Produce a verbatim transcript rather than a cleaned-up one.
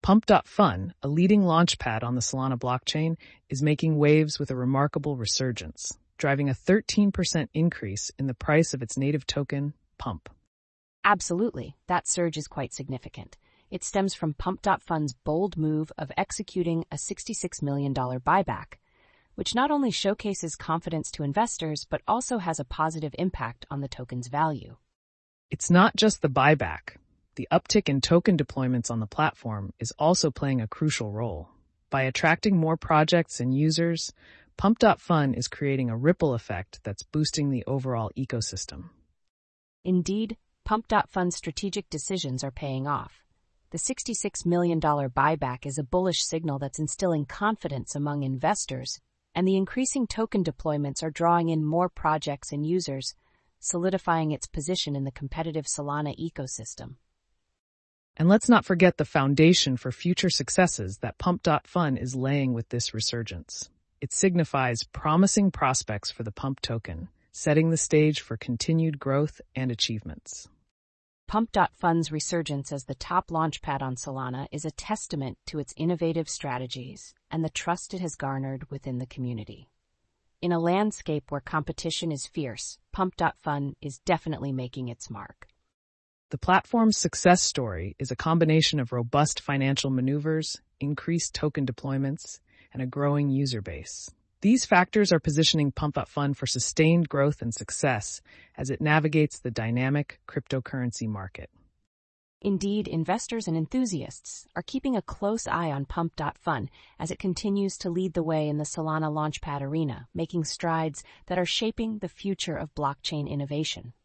Pump.Fun, a leading launchpad on the Solana blockchain, is making waves with a remarkable resurgence, driving a thirteen percent increase in the price of its native token, Pump. Absolutely, that surge is quite significant. It stems from Pump.Fun's bold move of executing a sixty-six million dollars buyback, which not only showcases confidence to investors but also has a positive impact on the token's value. It's not just the buyback. The uptick in token deployments on the platform is also playing a crucial role. By attracting more projects and users, Pump.Fun is creating a ripple effect that's boosting the overall ecosystem. Indeed, Pump.Fun's strategic decisions are paying off. The sixty-six million dollars buyback is a bullish signal that's instilling confidence among investors, and the increasing token deployments are drawing in more projects and users, solidifying its position in the competitive Solana ecosystem. And let's not forget the foundation for future successes that Pump.Fun is laying with this resurgence. It signifies promising prospects for the Pump token, setting the stage for continued growth and achievements. Pump.Fun's resurgence as the top launchpad on Solana is a testament to its innovative strategies and the trust it has garnered within the community. In a landscape where competition is fierce, Pump.Fun is definitely making its mark. The platform's success story is a combination of robust financial maneuvers, increased token deployments, and a growing user base. These factors are positioning Pump.Fun for sustained growth and success as it navigates the dynamic cryptocurrency market. Indeed, investors and enthusiasts are keeping a close eye on Pump.Fun as it continues to lead the way in the Solana Launchpad arena, making strides that are shaping the future of blockchain innovation.